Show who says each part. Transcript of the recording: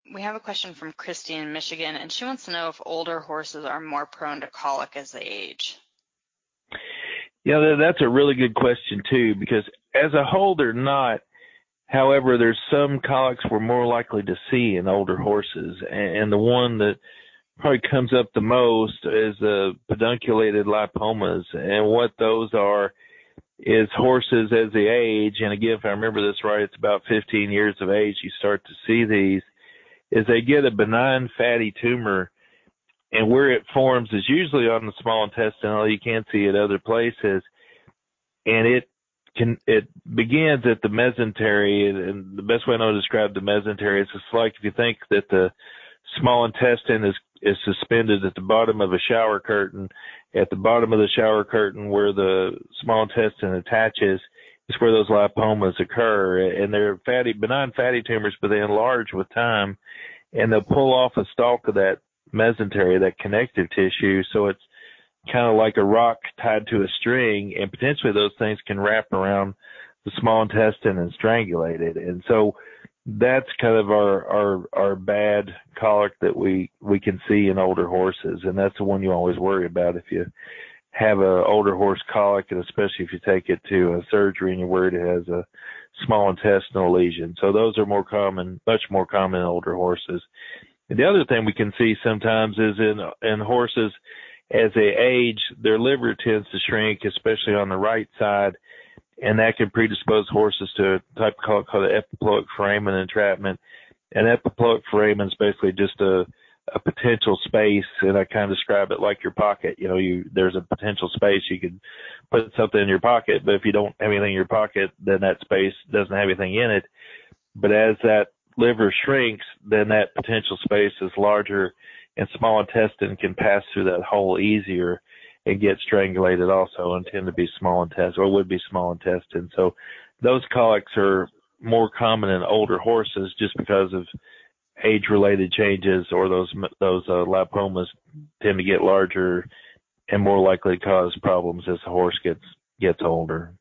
Speaker 1: We have a question from Christy in Michigan, and she wants to know if older horses are more prone to colic as they age.
Speaker 2: Yeah, that's a really good question too, because as a whole they're not. However, there's some colics we're more likely to see in older horses, and the one that probably comes up the most is the pedunculated lipomas, and what those are is horses as they age, and again, if I remember this right, it's about 15 years of age you start to see these, is they get a benign fatty tumor, and where it forms is usually on the small intestine, although you can see it other places, and it begins at the mesentery, and the best way I know to describe the mesentery is it's like if you think that the small intestine is suspended at the bottom of a shower curtain. At the bottom of the shower curtain where the small intestine attaches is where those lipomas occur. And they're benign fatty tumors, but they enlarge with time. And they'll pull off a stalk of that mesentery, that connective tissue. So it's kind of like a rock tied to a string. And potentially those things can wrap around the small intestine and strangulate it. And so that's kind of our bad colic that we can see in older horses, and that's the one you always worry about if you have a older horse colic, and especially if you take it to a surgery and you're worried it has a small intestinal lesion. So those are more common, much more common in older horses. And the other thing we can see sometimes is in horses as they age, their liver tends to shrink, especially on the right side. And that can predispose horses to a type of colic called epiploic foramen entrapment. And epiploic foramen is basically just a potential space, and I kind of describe it like your pocket. You know, there's a potential space. You could put something in your pocket, but if you don't have anything in your pocket, then that space doesn't have anything in it. But as that liver shrinks, then that potential space is larger, and small intestine can pass through that hole easier and get strangulated also, and tend to be small intestine, or would be small intestine. So those colics are more common in older horses just because of age-related changes, or those lipomas tend to get larger and more likely to cause problems as the horse gets older.